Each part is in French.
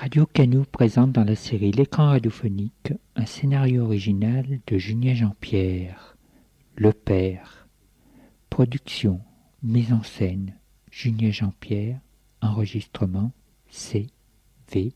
Radio Canou présente dans la série L'écran radiophonique un scénario original de Julien Jean-Pierre, Le Père. Production, mise en scène, Julien Jean-Pierre, enregistrement CVRP.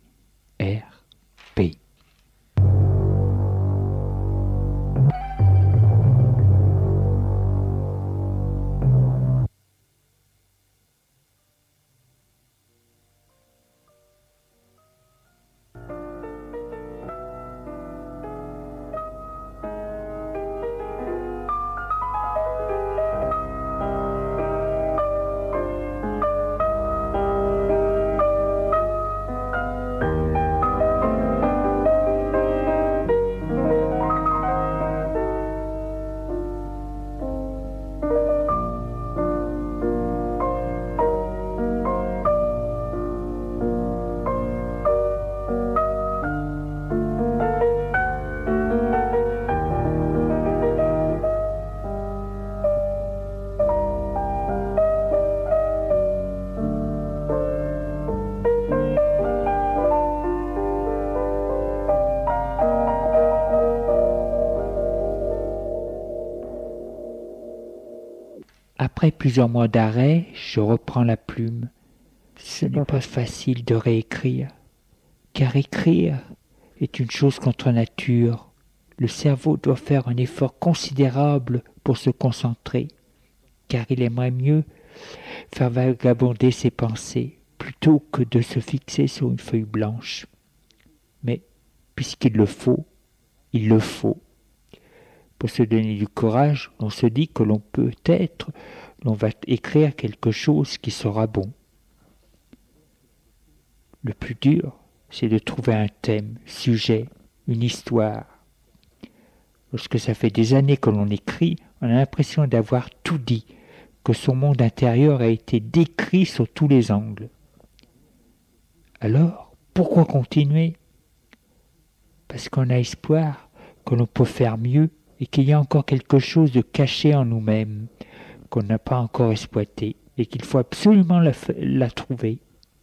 Après plusieurs mois d'arrêt, je reprends la plume. Ce n'est pas facile de réécrire, car écrire est une chose contre nature. Le cerveau doit faire un effort considérable pour se concentrer, car il aimerait mieux faire vagabonder ses pensées plutôt que de se fixer sur une feuille blanche. Mais puisqu'il le faut, il le faut. Pour se donner du courage, on se dit que l'on va écrire quelque chose qui sera bon. Le plus dur, c'est de trouver un thème, sujet, une histoire. Lorsque ça fait des années que l'on écrit, on a l'impression d'avoir tout dit, que son monde intérieur a été décrit sur tous les angles. Alors, pourquoi continuer ? Parce qu'on a espoir que l'on peut faire mieux et qu'il y a encore quelque chose de caché en nous-mêmes qu'on n'a pas encore exploité et qu'il faut absolument la trouver.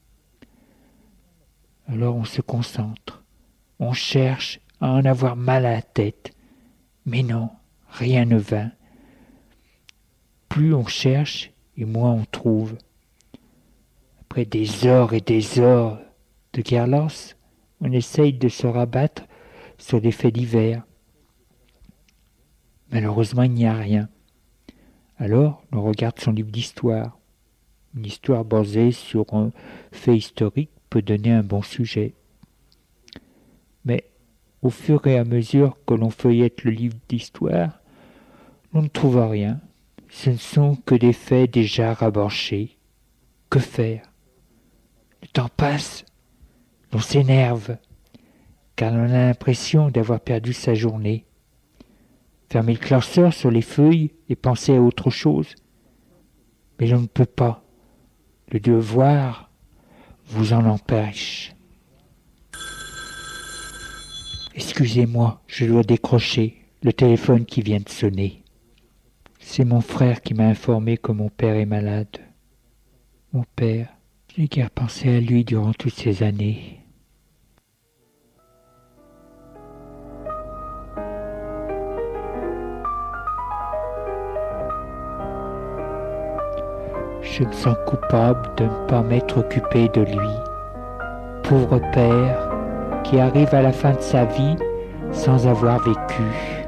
Alors on se concentre, on cherche à en avoir mal à la tête, mais non, rien ne vint. Plus on cherche et moins on trouve. Après des heures et des heures de guerre-lasse, on essaye de se rabattre sur des faits divers. Malheureusement, il n'y a rien. Alors, on regarde son livre d'histoire. Une histoire basée sur un fait historique peut donner un bon sujet. Mais au fur et à mesure que l'on feuillette le livre d'histoire, on ne trouve rien. Ce ne sont que des faits déjà rabâchés. Que faire ? Le temps passe, l'on s'énerve, car on a l'impression d'avoir perdu sa journée. Fermer le classeur sur les feuilles et penser à autre chose. Mais l'on ne peut pas. Le devoir vous en empêche. Excusez-moi, je dois décrocher le téléphone qui vient de sonner. C'est mon frère qui m'a informé que mon père est malade. Mon père, je n'ai guère pensé à lui durant toutes ces années. Je me sens coupable de ne pas m'être occupé de lui. Pauvre père qui arrive à la fin de sa vie sans avoir vécu.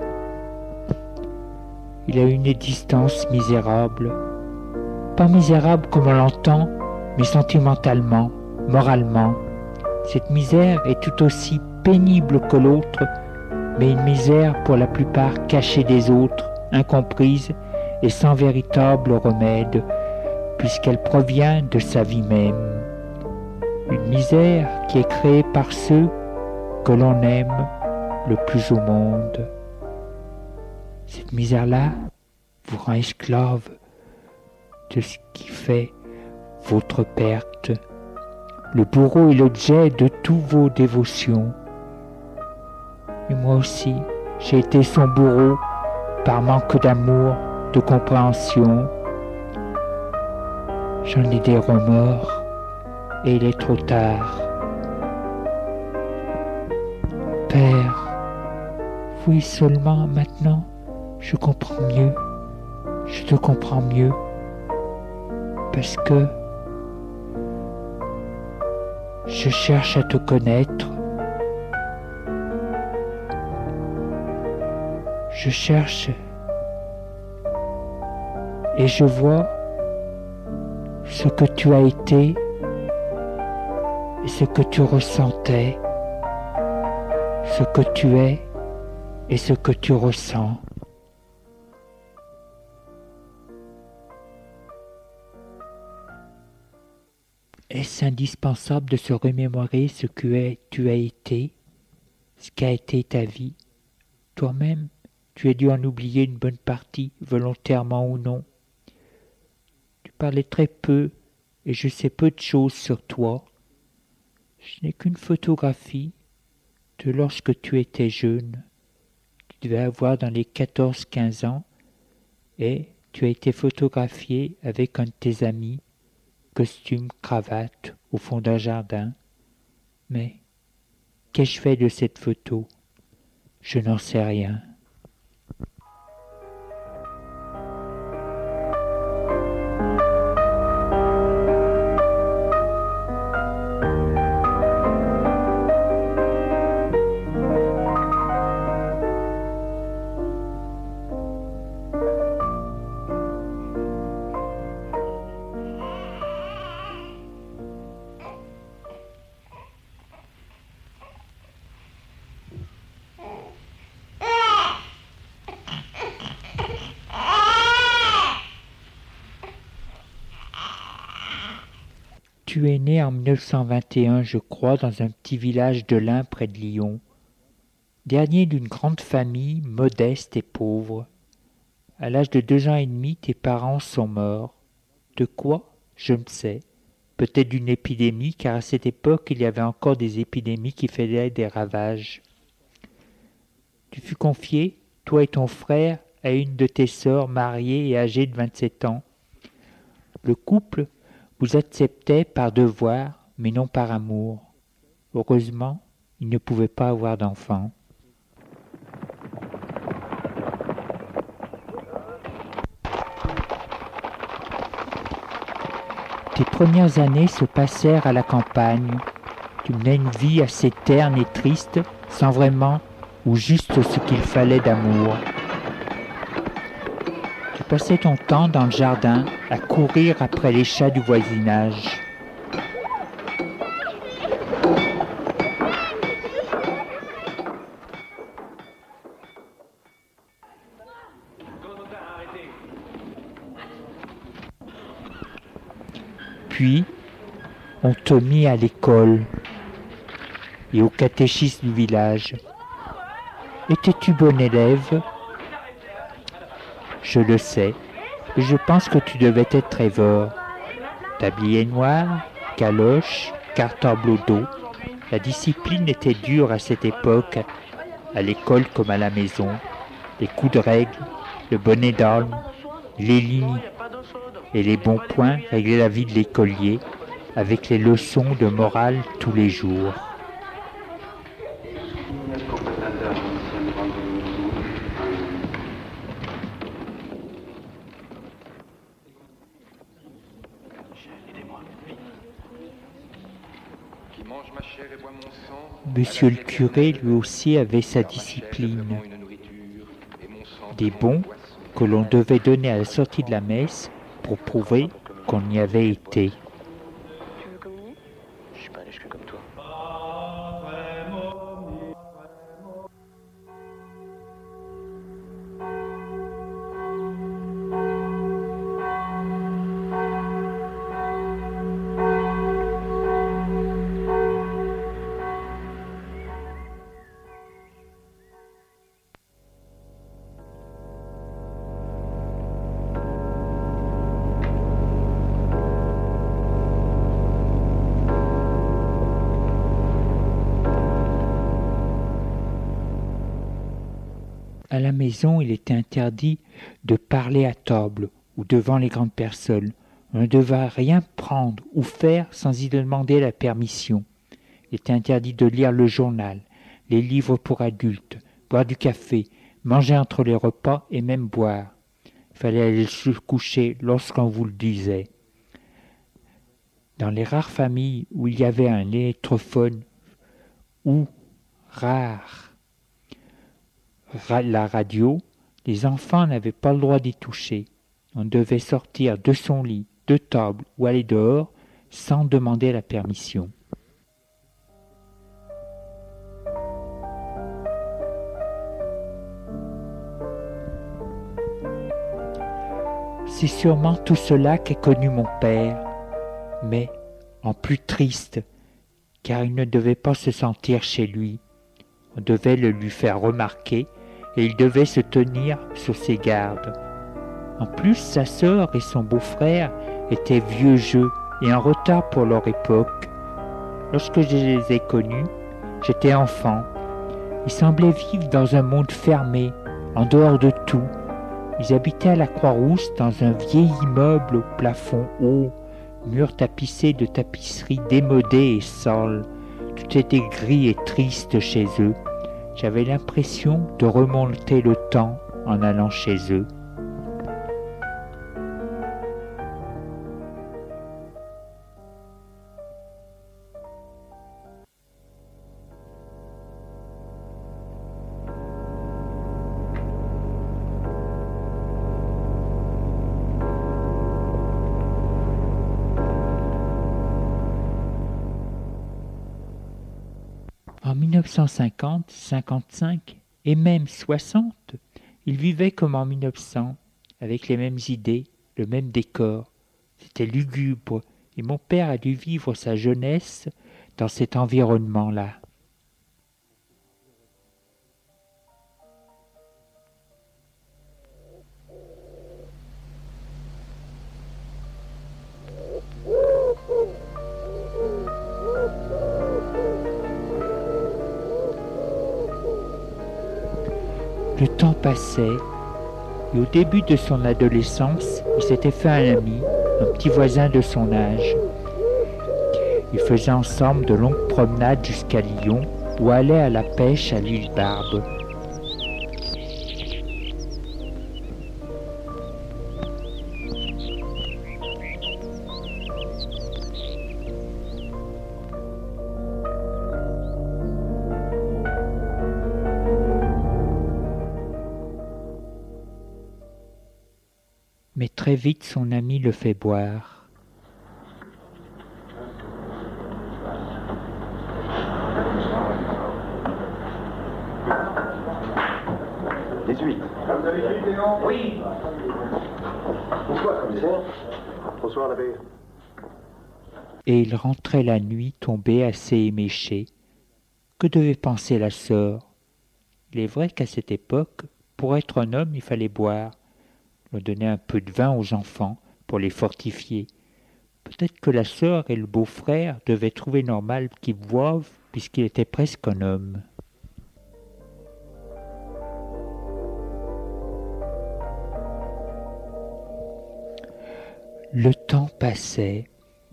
Il a une existence misérable. Pas misérable comme on l'entend, mais sentimentalement, moralement. Cette misère est tout aussi pénible que l'autre, mais une misère pour la plupart cachée des autres, incomprise et sans véritable remède, puisqu'elle provient de sa vie même. Une misère qui est créée par ceux que l'on aime le plus au monde. Cette misère-là vous rend esclave de ce qui fait votre perte. Le bourreau est l'objet de tous vos dévotions. Et moi aussi, j'ai été son bourreau par manque d'amour, de compréhension. J'en ai des remords et il est trop tard. Père, oui seulement maintenant, je comprends mieux, je te comprends mieux, parce que je cherche à te connaître, je cherche et je vois ce que tu as été et ce que tu ressentais, ce que tu es et ce que tu ressens. Est-ce indispensable de se remémorer ce que tu as été, ce qu'a été ta vie? Toi-même, tu as dû en oublier une bonne partie, volontairement ou non. Tu parlais très peu et je sais peu de choses sur toi. Je n'ai qu'une photographie de lorsque tu étais jeune. Tu devais avoir dans les 14-15 ans et tu as été photographié avec un de tes amis, costume, cravate, au fond d'un jardin. Mais qu'ai-je fait de cette photo? Je n'en sais rien. Tu es né en 1921, je crois, dans un petit village de l'Ain près de Lyon. Dernier d'une grande famille, modeste et pauvre. À l'âge de 2 ans et demi, tes parents sont morts. De quoi? Je ne sais. Peut-être d'une épidémie, car à cette époque, il y avait encore des épidémies qui faisaient des ravages. Tu fus confié, toi et ton frère, à une de tes sœurs mariée et âgée de 27 ans. Le couple vous acceptait par devoir, mais non par amour. Heureusement, il ne pouvait pas avoir d'enfant. Tes premières années se passèrent à la campagne. Tu menais une vie assez terne et triste, sans vraiment ou juste ce qu'il fallait d'amour. Tu passais ton temps dans le jardin à courir après les chats du voisinage. Puis, on te mit à l'école et au catéchisme du village. Étais-tu bon élève? Je le sais, et je pense que tu devais être rêveur. Tablier noir, galoche, cartable au dos. La discipline était dure à cette époque, à l'école comme à la maison. Les coups de règle, le bonnet d'âne, les lignes et les bons points réglaient la vie de l'écolier, avec les leçons de morale tous les jours. Monsieur le curé, lui aussi, avait sa discipline. Des bons que l'on devait donner à la sortie de la messe pour prouver qu'on y avait été. Tu veux communier? Je suis pas allé jusque comme toi. À la maison, il était interdit de parler à table ou devant les grandes personnes. On ne devait rien prendre ou faire sans y demander la permission. Il était interdit de lire le journal, les livres pour adultes, boire du café, manger entre les repas et même boire. Il fallait aller se coucher lorsqu'on vous le disait. Dans les rares familles où il y avait un électrophone ou la radio, les enfants n'avaient pas le droit d'y toucher. On devait sortir de son lit, de table ou aller dehors sans demander la permission. C'est sûrement tout cela qu'ait connu mon père, mais en plus triste, car il ne devait pas se sentir chez lui. On devait le lui faire remarquer et il devait se tenir sur ses gardes. En plus, sa sœur et son beau-frère étaient vieux jeux et en retard pour leur époque. Lorsque je les ai connus, j'étais enfant. Ils semblaient vivre dans un monde fermé, en dehors de tout. Ils habitaient à la Croix-Rousse dans un vieil immeuble au plafond haut, murs tapissés de tapisseries démodées et sales. Tout était gris et triste chez eux. J'avais l'impression de remonter le temps en allant chez eux. En 1950, 55 et même 60, il vivait comme en 1900, avec les mêmes idées, le même décor. C'était lugubre et mon père a dû vivre sa jeunesse dans cet environnement-là. Le temps passait, et au début de son adolescence, il s'était fait un ami, un petit voisin de son âge. Ils faisaient ensemble de longues promenades jusqu'à Lyon ou allaient à la pêche à l'île Barbe. Mais très vite son ami le fait boire. Vous avez écrit des noms? Oui. Bonsoir, commissaire. Bonsoir, l'abbé. Et il rentrait la nuit tombé assez éméché. Que devait penser la sœur? Il est vrai qu'à cette époque, pour être un homme, il fallait boire. On donnait un peu de vin aux enfants pour les fortifier. Peut-être que la sœur et le beau-frère devaient trouver normal qu'ils boivent puisqu'il était presque un homme. Le temps passait.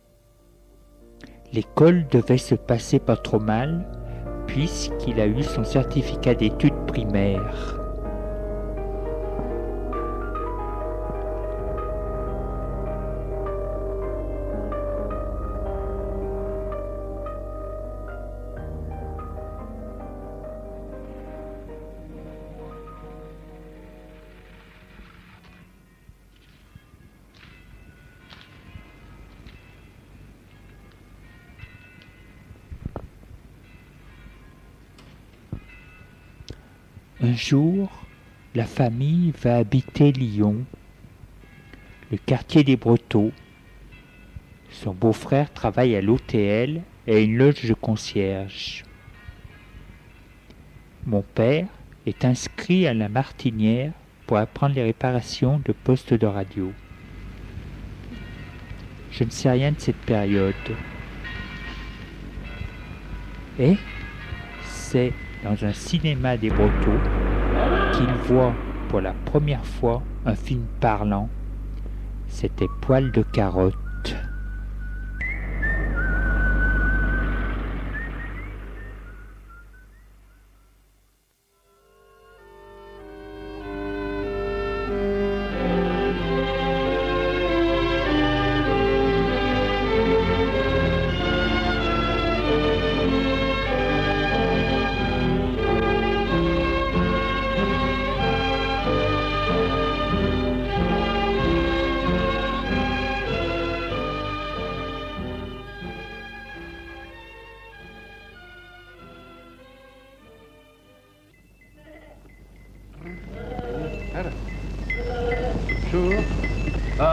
L'école devait se passer pas trop mal puisqu'il a eu son certificat d'études primaires. Un jour, la famille va habiter Lyon, le quartier des Brotteaux. Son beau-frère travaille à l'OTL et a une loge de concierge. Mon père est inscrit à la Martinière pour apprendre les réparations de postes de radio. Je ne sais rien de cette période. Et c'est dans un cinéma des Brotteaux qu'il voit pour la première fois un film parlant. C'était Poil de carotte.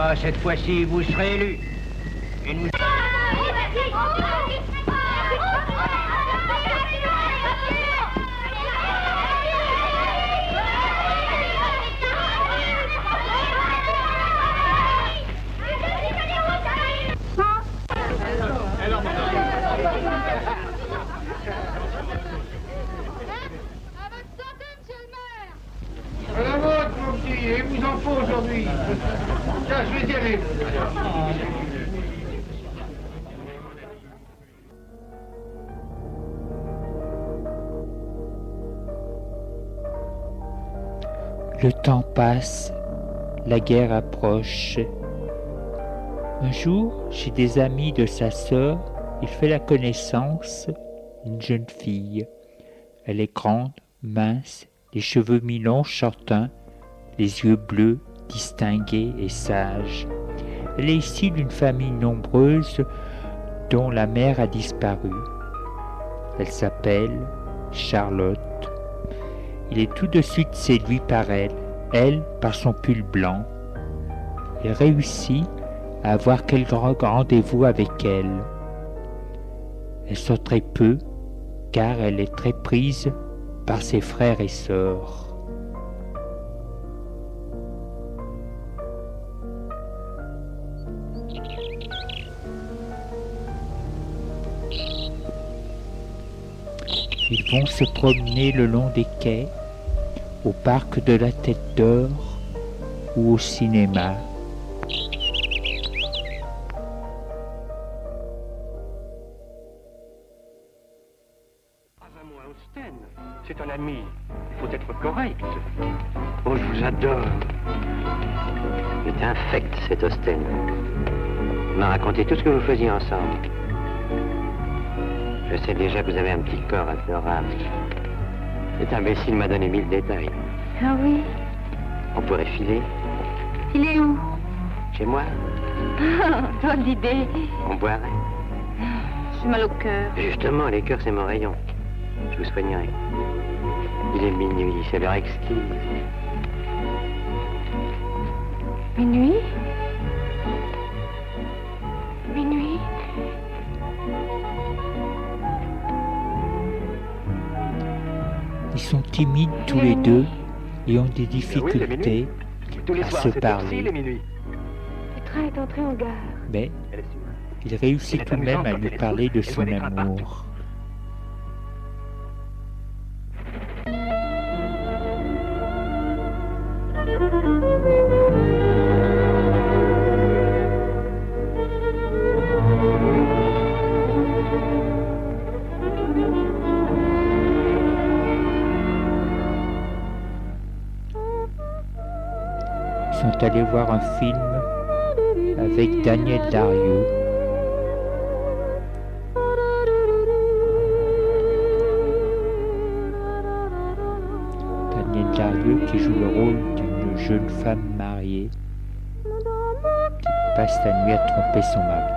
Ah, cette fois-ci, vous serez élu. Et nous... À la vôtre, mon petit, et vous en faut aujourd'hui. Tiens, je vais y aller. Le temps passe, la guerre approche. Un jour, chez des amis de sa sœur, il fait la connaissance d'une jeune fille. Elle est grande, mince, les cheveux mi-longs châtains, les yeux bleus, distingués et sages. Elle est issue d'une famille nombreuse dont la mère a disparu. Elle s'appelle Charlotte. Il est tout de suite séduit par elle par son pull blanc. Il réussit à avoir quelques rendez-vous avec elle. Elle sort très peu, car elle est très prise par ses frères et sœurs. Ils vont se promener le long des quais, au parc de la Tête d'Or ou au cinéma. C'est un ami. Il faut être correct. Oh, je vous adore. C'est infect, cet Austen. Il m'a raconté tout ce que vous faisiez ensemble. Je sais déjà que vous avez un petit corps adorable. Cet imbécile m'a donné 1000 détails. Ah oui? On pourrait filer. Filer où? Chez moi. Drôle d'idée. On boirait. J'ai mal au cœur. Justement, les cœurs, c'est mon rayon. Je vous soignerai. Il est minuit, c'est l'heure exquise. Minuit? Minuit? Ils sont timides tous les deux et ont des difficultés à se parler. Le train est entré en gare. Mais il réussit tout de même à lui parler de son amour. Ils sont allés voir un film avec Daniel Darieux. Daniel Darieux qui joue le rôle d'une jeune femme mariée qui passe la nuit à tromper son mari.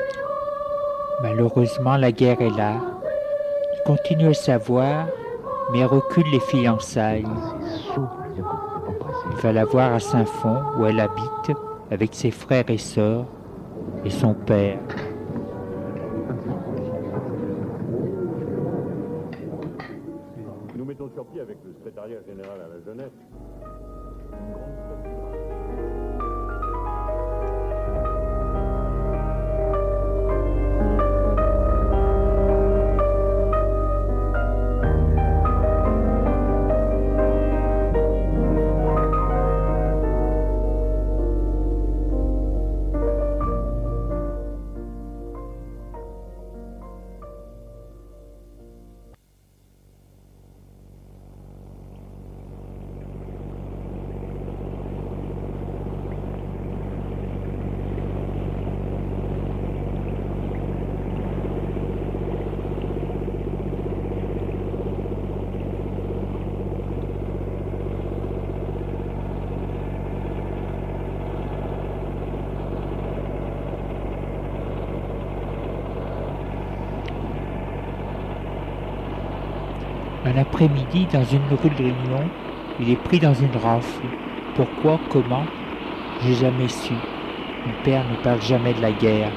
Malheureusement, la guerre est là. Il continue à savoir, mais recule les fiançailles. Il va la voir à Saint-Fond, où elle habite, avec ses frères et sœurs, et son père. Nous mettons sur pied avec le secrétariat général à la jeunesse Un après-midi, dans une rue de Lyon, il est pris dans une rafle. Pourquoi, comment, j'ai jamais su. Mon père ne parle jamais de la guerre.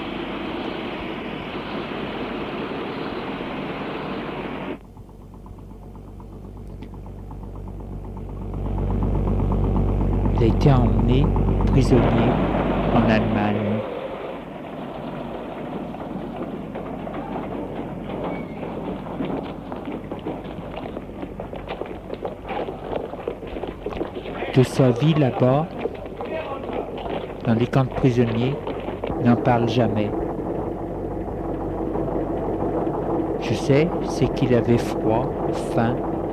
Il a été emmené prisonnier en Allemagne. De sa vie là-bas, dans les camps de prisonniers, il n'en parle jamais. Je sais, c'est qu'il avait froid, faim,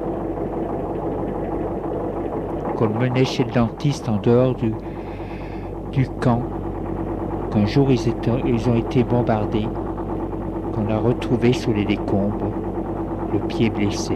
qu'on le menait chez le dentiste en dehors du camp, qu'un jour ils ont été bombardés, qu'on l'a retrouvé sous les décombres, le pied blessé.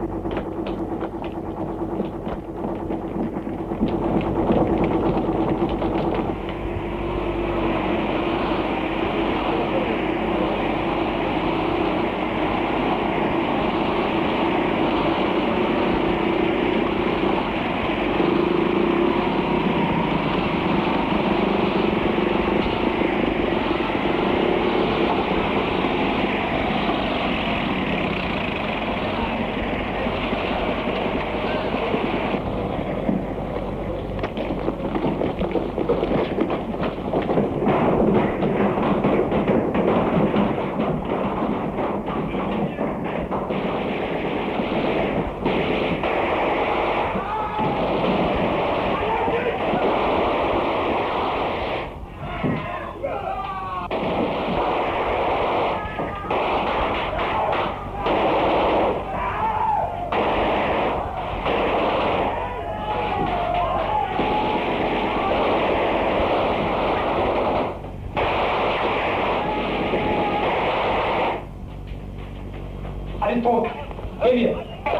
Allez, pompe, allez, viens.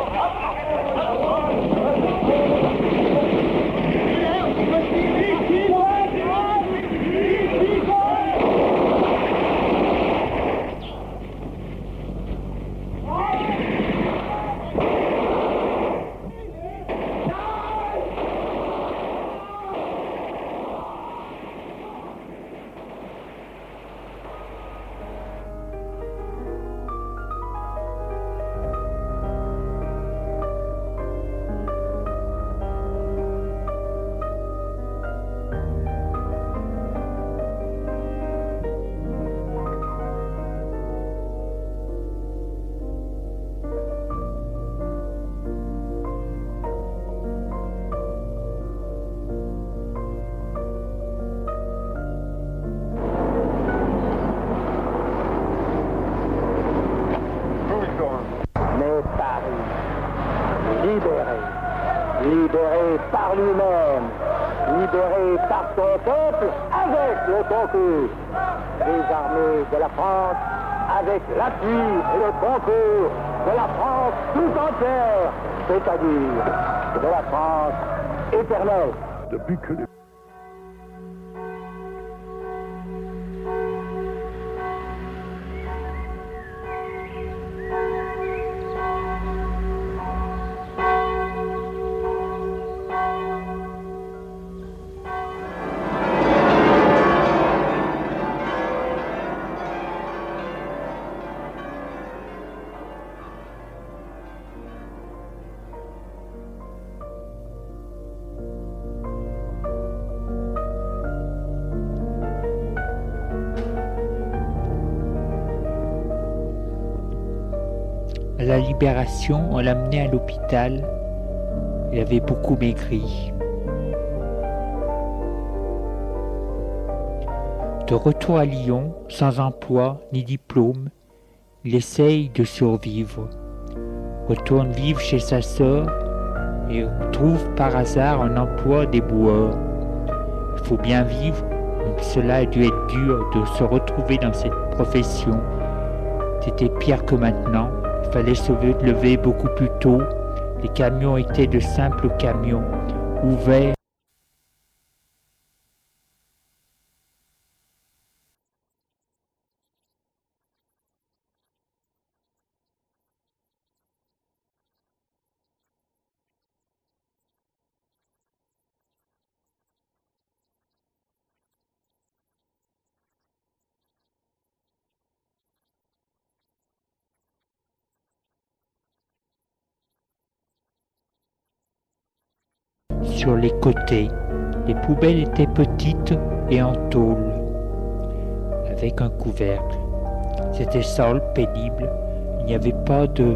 libéré par lui-même, libéré par son peuple avec le concours des armées de la France, avec l'appui et le concours de la France tout entière, c'est-à-dire de la France éternelle. Depuis que les la Libération, on l'a amené à l'hôpital. Il avait beaucoup maigri. De retour à Lyon, sans emploi ni diplôme, il essaye de survivre. Retourne vivre chez sa sœur et trouve par hasard un emploi d'éboueur. Il faut bien vivre, donc cela a dû être dur de se retrouver dans cette profession. C'était pire que maintenant, il fallait se lever beaucoup plus tôt. Les camions étaient de simples camions, ouverts. Sur les côtés, les poubelles étaient petites et en tôle, avec un couvercle. C'était sale, pénible, il n'y avait pas de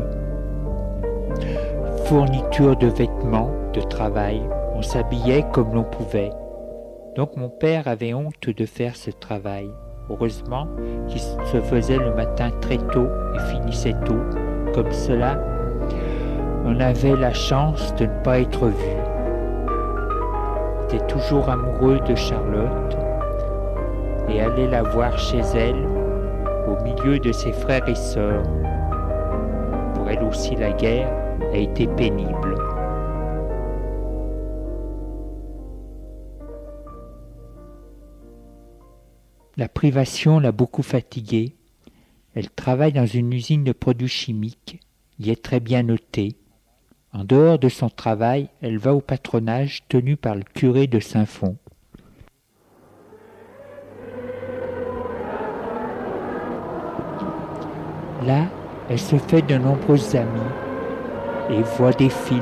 fourniture de vêtements de travail, on s'habillait comme l'on pouvait. Donc mon père avait honte de faire ce travail. Heureusement qu'il se faisait le matin très tôt et finissait tôt, comme cela on avait la chance de ne pas être vu. Il était toujours amoureux de Charlotte et allait la voir chez elle, au milieu de ses frères et sœurs. Pour elle aussi, la guerre a été pénible. La privation l'a beaucoup fatiguée. Elle travaille dans une usine de produits chimiques. Il est très bien noté. En dehors de son travail, elle va au patronage tenu par le curé de Saint-Fond. Là, elle se fait de nombreux amis et voit des films.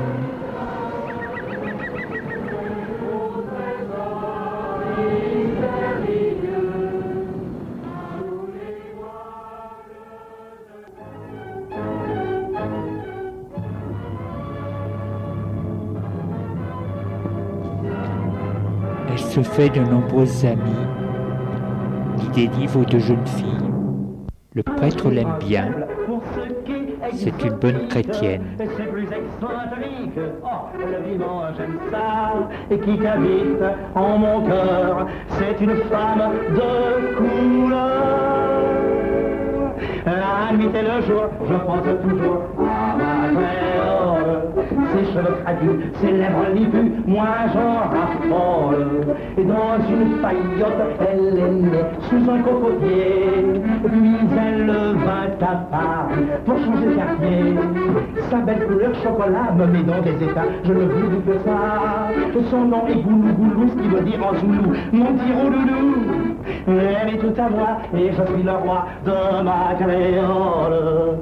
Elle se fait de nombreux amis, lit des livres de jeunes filles. Le prêtre l'aime bien. C'est une bonne chrétienne. C'est plus excentrique. Oh, le vivant, j'aime ça. Et qui habite en mon cœur, c'est une femme de couleur. La nuit et le jour, je pense toujours à ma créole. Ses cheveux crapus, ses lèvres lipues, moi j'en raffole. Et dans une paillote, elle est née sous un cocotier. Puis elle vint à Paris pour changer quartier. Sa belle couleur chocolat me met dans des états, je ne vous dis que ça. Son nom est Goulou Goulou, ce qui veut dire en zoulou, mon petit rouloulou. Elle est toute à moi et je suis le roi de ma créole.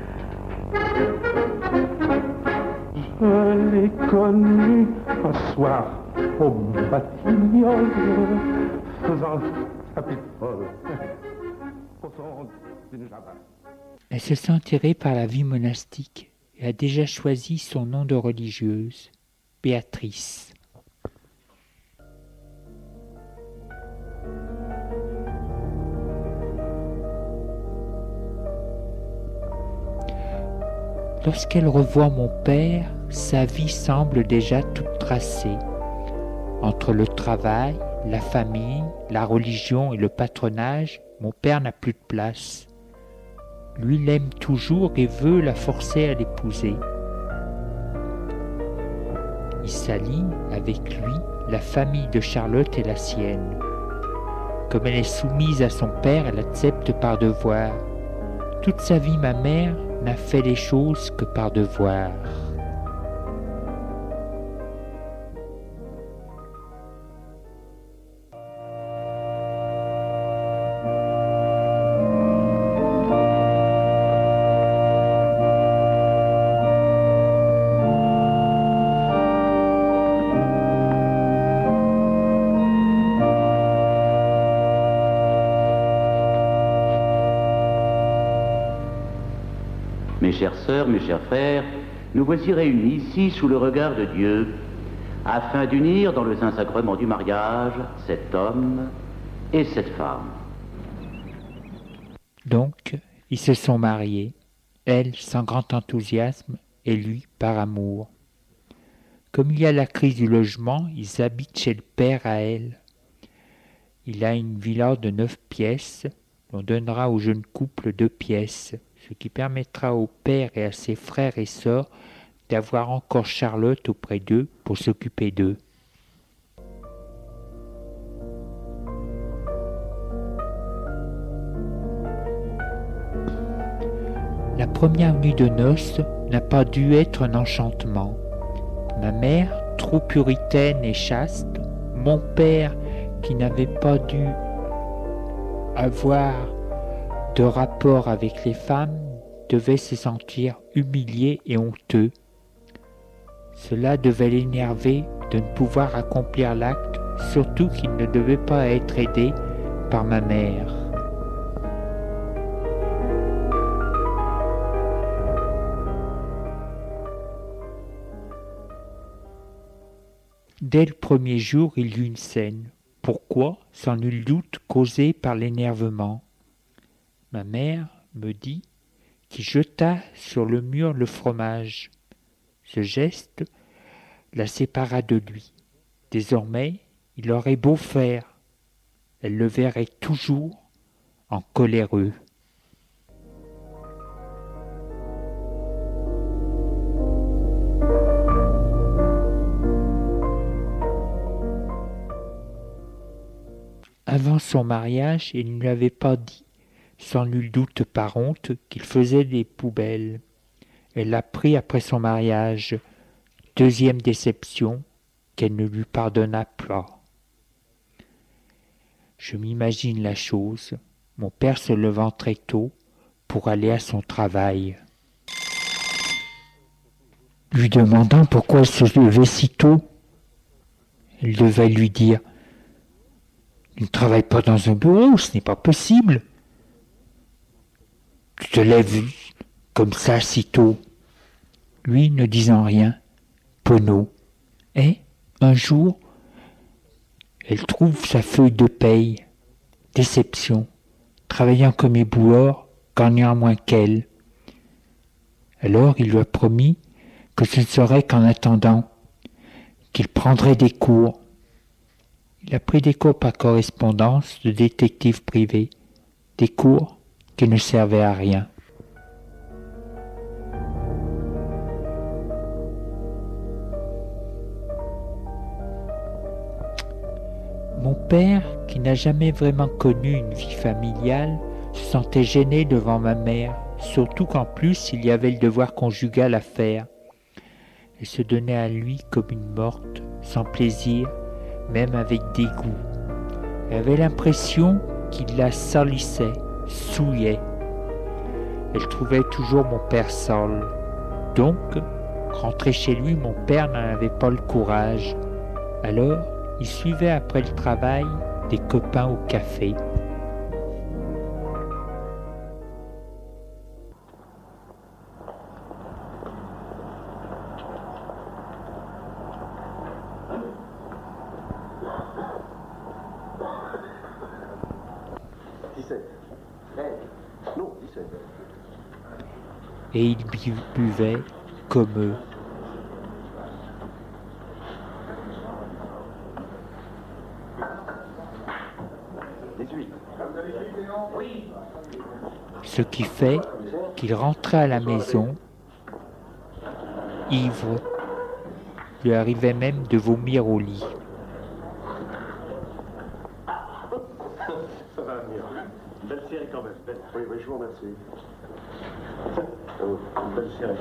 Je l'ai connue un soir au Batignolles, faisant sa petite folle au son d'une java. Elle se sent attirée par la vie monastique et a déjà choisi son nom de religieuse, Béatrice. Lorsqu'elle revoit mon père, sa vie semble déjà toute tracée. Entre le travail, la famille, la religion et le patronage, mon père n'a plus de place. Lui l'aime toujours et veut la forcer à l'épouser. Il s'allie avec lui la famille de Charlotte et la sienne. Comme elle est soumise à son père, elle accepte par devoir. Toute sa vie, ma mère n'a fait les choses que par devoir. chères sœurs, mes chers frères, nous voici réunis ici sous le regard de Dieu, afin d'unir dans le Saint-Sacrement du mariage cet homme et cette femme. Donc, ils se sont mariés, elle sans grand enthousiasme et lui par amour. Comme il y a la crise du logement, ils habitent chez le père à elle. Il a une villa de 9 pièces, l'on donnera au jeune couple 2 pièces, ce qui permettra au père et à ses frères et sœurs d'avoir encore Charlotte auprès d'eux pour s'occuper d'eux. La première nuit de noces n'a pas dû être un enchantement. Ma mère, trop puritaine et chaste, mon père, qui n'avait pas dû avoir de rapport avec les femmes, devait se sentir humilié et honteux. Cela devait l'énerver de ne pouvoir accomplir l'acte, surtout qu'il ne devait pas être aidé par ma mère. Dès le premier jour, il y eut une scène. Pourquoi? Sans nul doute causée par l'énervement. Ma mère me dit qu'il jeta sur le mur le fromage. Ce geste la sépara de lui. Désormais, il aurait beau faire, elle le verrait toujours en coléreux. Avant son mariage, il ne lui avait pas dit, sans nul doute par honte, qu'il faisait des poubelles. Elle l'apprit après son mariage. Deuxième déception, qu'elle ne lui pardonna pas. Je m'imagine la chose, mon père se levant très tôt pour aller à son travail. Lui demandant pourquoi elle se levait si tôt, elle devait lui dire: « Tu ne travailles pas dans un bureau, ce n'est pas possible. Tu te lèves comme ça si tôt. » Lui ne disant rien, penaud. Et, un jour, elle trouve sa feuille de paye. Déception. Travaillant comme éboueur, gagnant moins qu'elle. Alors il lui a promis que ce ne serait qu'en attendant, qu'il prendrait des cours. Il a pris des cours par correspondance de détective privé, des cours qui ne servaient à rien. Mon père, qui n'a jamais vraiment connu une vie familiale, se sentait gêné devant ma mère, surtout qu'en plus il y avait le devoir conjugal à faire. Elle se donnait à lui comme une morte, sans plaisir, même avec dégoût. Elle avait l'impression qu'il la salissait, souillait. Elle trouvait toujours mon père sale. Donc, rentré chez lui, mon père n'en avait pas le courage. Alors, il suivait après le travail des copains au café. Et il buvait comme eux. Ce qui fait qu'il rentrait à la maison, ivre, lui arrivait même de vomir au lit. Ça va venir. Belle série quand même. Oui, je vous remercie. Une belle série.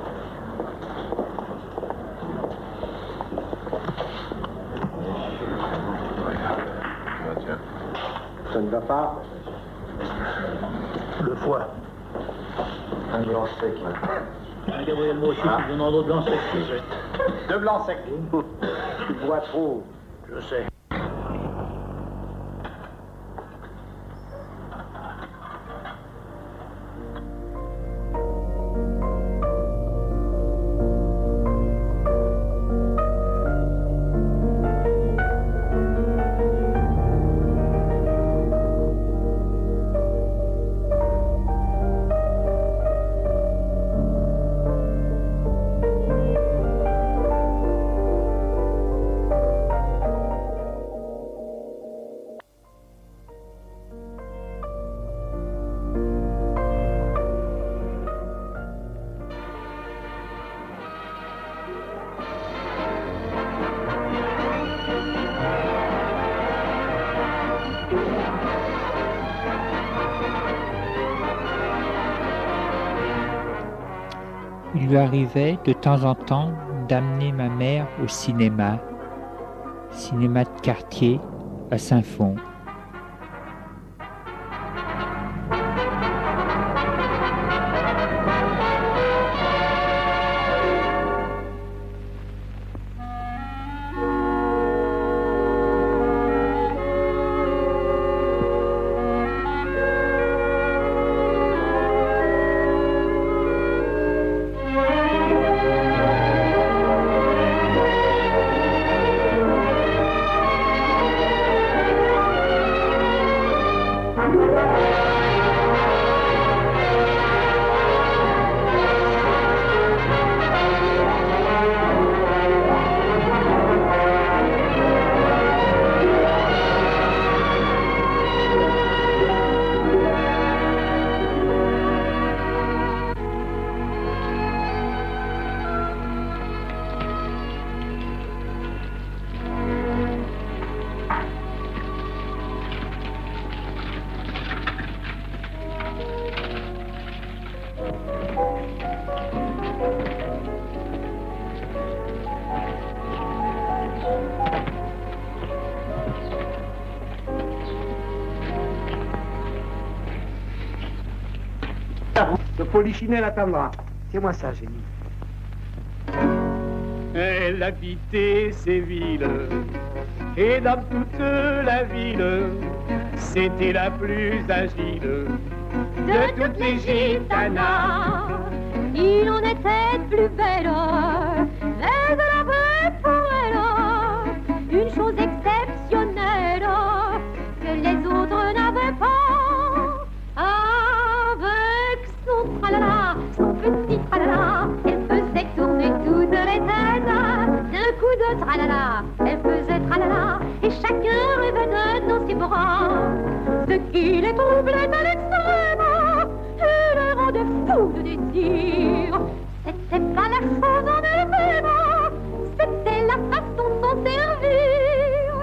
Ça ne va pas? Le foie. Un blanc sec. Gabriel, moi aussi, tu demandes au blanc sec. 2 blancs secs. Tu bois trop. Je sais. Il lui arrivait de temps en temps d'amener ma mère au cinéma de quartier à Saint-Fond. Le polichinelle attendra. C'est moi ça, génie. Elle habitait ces villes, et dans toute la ville, c'était la plus agile de toutes les gitanas. Il en était plus belle, mais elle avait pour elle une chose exceptionnelle que les autres n'avaient pas. Avec son tralala, son petit tralala, elle faisait tourner toutes les têtes. D'un coup de tralala, elle faisait tralala, et chacun rêvait dans ses bras. Ce qui les troublait à l'extrême et les rendait fous de désir, c'était pas la chose en elle-même, c'était la façon de s'en servir.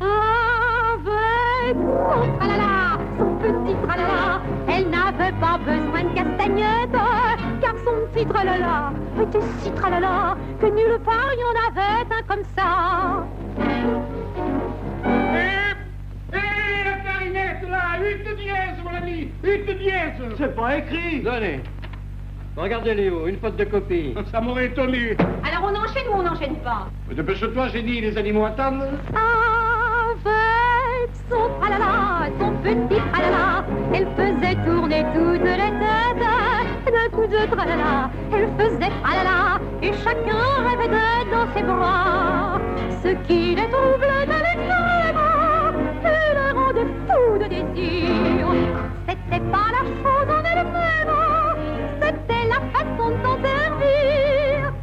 Avec son tralala, son petit tralala, elle n'avait pas besoin de castagnettes, car son petit tralala était si tralala que nulle part il y en avait un comme ça. La clarinette là, une dièse mon ami, une dièse. C'est pas écrit. Donnez. Regardez Léo, une faute de copie. Ça m'aurait étonné. Alors on enchaîne ou on n'enchaîne pas? Dépêche-toi, j'ai dit, les animaux attendent. Avec son tralala, son petit tralala, elle faisait tourner toutes les têtes. D'un coup de tralala, elle faisait tralala, et chacun rêvait d'être dans ses bras. Ce qui les troublait à l'extrême et les rendait fous de désir, c'était pas la chose en elle-même, c'était la façon de s'en servir.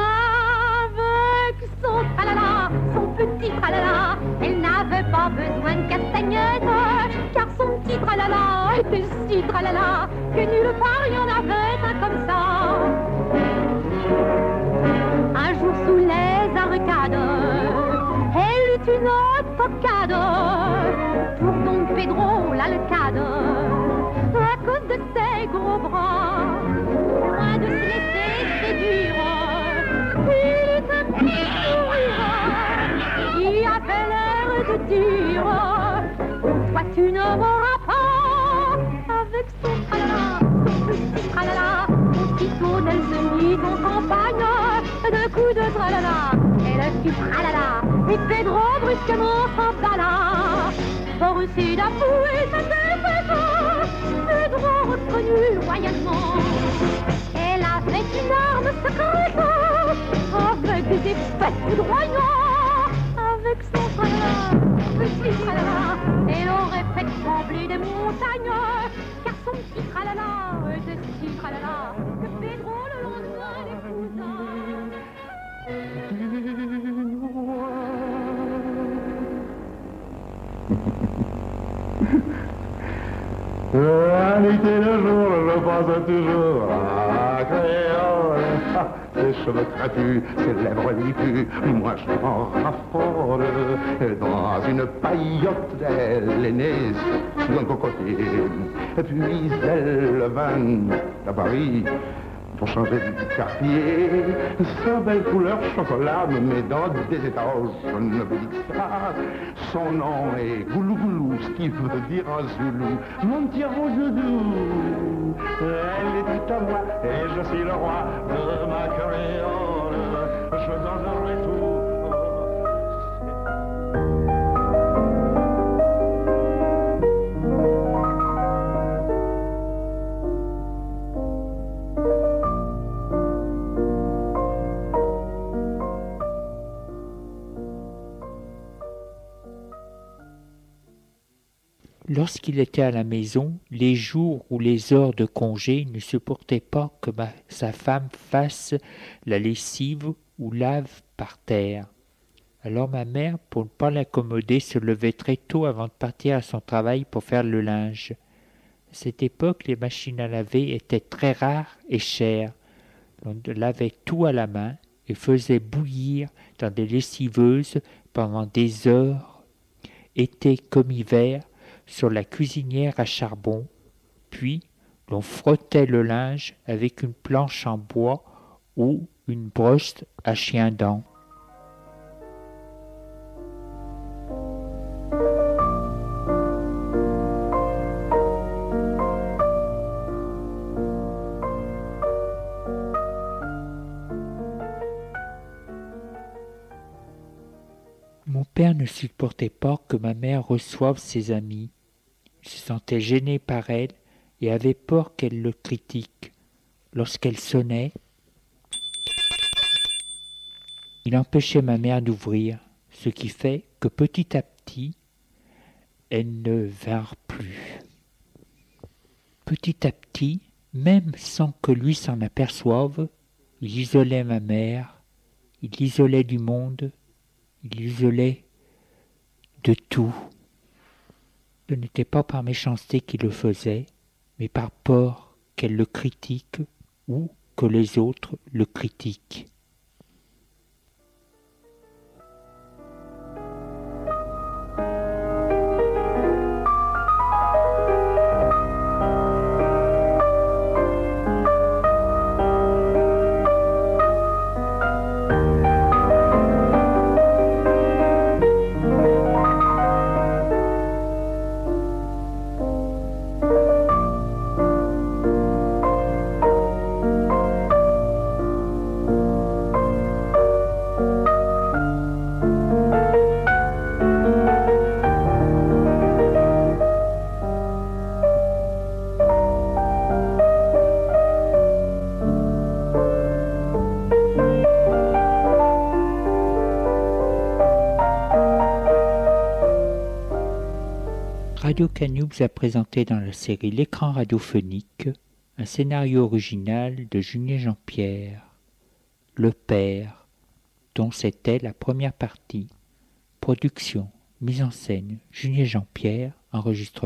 Avec son tralala, son petit tralala, elle n'avait pas besoin de castagnettes, car son petit tralala était si tralala que nulle part il y en avait un comme ça. Un jour sous les arcades, elle eut une tocade pour Don Pedro l'alcade, à cause de ses gros bras. Loin de se laisser séduire, il eut un petit sourire qui avait l'air de dire: toi tu ne m'auras pas. Avec son tralala, son petit tralala, aussitôt elle se mit en campagne. D'un coup de tralala, elle fit tralala, et Pedro brusquement s'emballa. Forcé d'avouer sa défaite, Pedro reconnut royalement. Elle avait une arme secrète, avec des effets foudroyants. Avec son tralala, petit tralala, elle aurait fait trembler des montagnes, car son petit tralala était si tralala que Pedro le lendemain l'épousa. La nuit et le jour, je pense toujours à créole. Ses cheveux crapus, ses lèvres lipues, moi je m'en raffole. Dans une paillote, elle est née sur un cocotier. Puis elle vint à Paris pour changer du quartier. Sa belle couleur chocolat me met dans des états, je ne vous dis pas. Son nom est Goulou Goulou, ce qui veut dire en zoulou, mon petit Rosedoudou. Elle est toute à moi et je suis le roi de ma créole. Je danserai tout. Lorsqu'il était à la maison, les jours ou les heures de congé ne supportaient pas que sa femme fasse la lessive ou lave par terre. Alors ma mère, pour ne pas l'accommoder, se levait très tôt avant de partir à son travail pour faire le linge. À cette époque, les machines à laver étaient très rares et chères. On lavait tout à la main et faisait bouillir dans des lessiveuses pendant des heures, été comme hiver, sur la cuisinière à charbon, puis l'on frottait le linge avec une planche en bois ou une brosse à chien-dent. Mon père ne supportait pas que ma mère reçoive ses amis. Il se sentait gêné par elle et avait peur qu'elle le critique. Lorsqu'elle sonnait, il empêchait ma mère d'ouvrir, ce qui fait que petit à petit, elles ne vinrent plus. Petit à petit, même sans que lui s'en aperçoive, il isolait ma mère, il l'isolait du monde, il l'isolait de tout. Ce n'était pas par méchanceté qu'il le faisait, mais par peur qu'elle le critique ou que les autres le critiquent. Radio Canu vous a présenté dans la série L'écran radiophonique un scénario original de Julien Jean-Pierre, Le Père, dont c'était la première partie. Production, mise en scène, Julien Jean-Pierre, enregistrement.